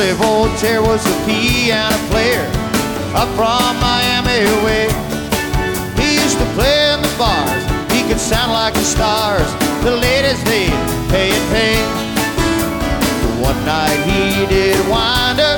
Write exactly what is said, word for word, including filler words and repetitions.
Charlie Voltaire was a piano player up from Miami way. He used to play in the bars, he could sound like the stars. The ladies, they'd pay and pay. One night he did wind up